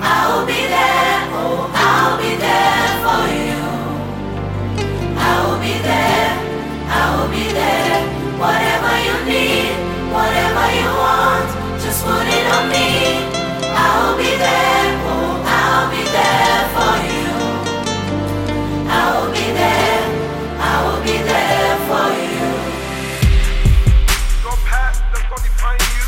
I'll be there, oh, I'll be there for you. I will be there, I will be there. Whatever you need, whatever you want, just put it on me. I will be there, oh, I'll be there for you. I will be there, I will be there for you. Your path does not define you.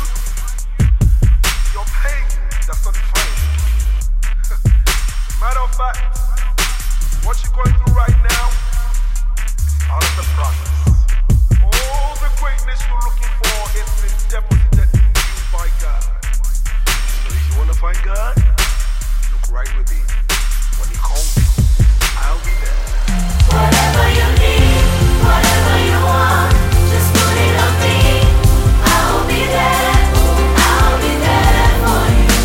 Your pain does not define you. Matter of fact, what you're going through right now is out of the process. All the greatness you're looking for has been deposited in you by God. So if you want to find God, look right within. When He calls you, I'll be there. Whatever you need, whatever you want, just put it on me. I will be there, oh, I'll be there for you.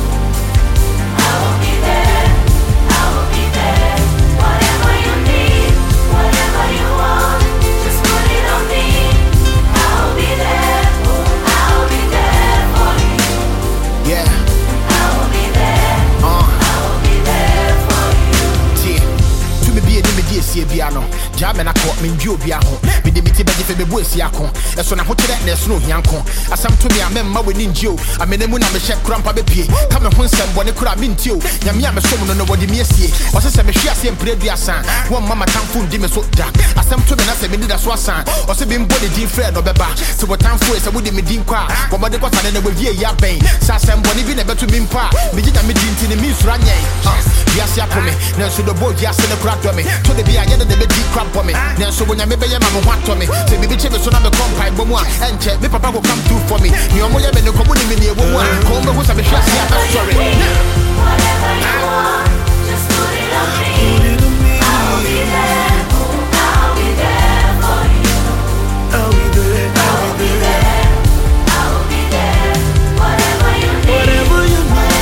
I will be there, I will be there. Whatever you need, whatever you want, just put it on me. I will be there, oh, I'll be there for you. Yeah. I will be there, I will be there for you. To me be a dimity piano. Jamen I caught me you biaho. Me dimity beji fe me boys yako. So na hotel there's no yanko. Asam to me I member within you. I mean when I'm a check crampa be. Come and some one could mean to you. Yamia me so no what me see. Or say me share same predia san. One mama tamfun dim so dark. Asam to me na say me need a swasan. Or say been body din friend or beba. So what time for is a would me din kwa. What body got an with ye ya bang. Sasam one even a better mean pa. Me did a meeting to the means ranye. Yes, ya for me. Now so the boy just in the crack to me. To the be I get the deep crap for me. Now so when I maybe I'm want to me. Say baby chebe so na me compile bomo and check me papa go come through for me. You mo ya be no community me bomo. Come go say me share sorry. Whatever you want, just put it on me. I'll be there, oh, I'll be there for you. I'll be there, I'll be there, I will be there. Whatever you need, whatever you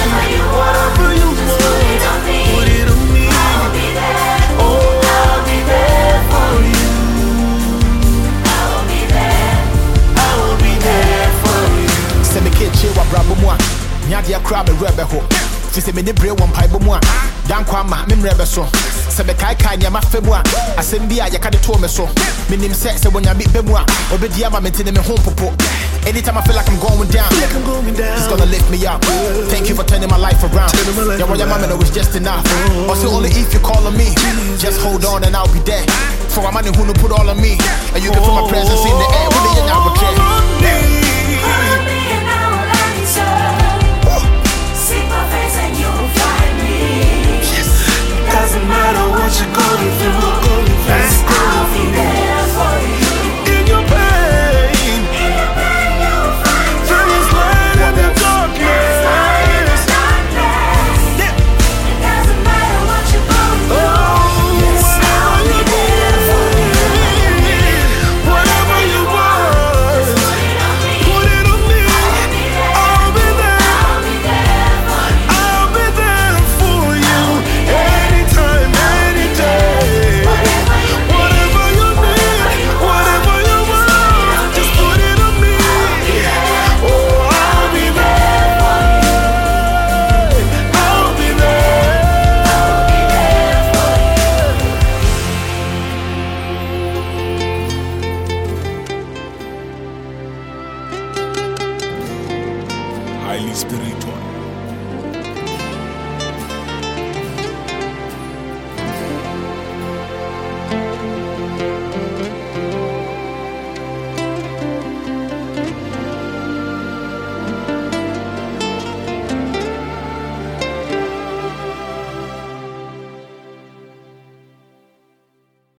want, just put it on me. put it on me. I'll be there, Oh, I'll be there for you. I will be there, I will be there for you. Say me keche wa brabo mo a. Nya dia kra me rebe ho. Say me ne bre won pai bo mo a. Dan kwa ma me mrebe so. Say me kai kai nya ma fe mo a. Asem bi a ye ka de to me so. Me nim say wonya bi be mo a. Obedi ama me tene me ho popo. Anytime I feel like I'm going down, it's gonna lift me up. Thank you for turning my life around. Yeah, well, your mama know it's just enough. Also, only if you call on me, just hold on and I'll be there. For a man who no put all on me, and you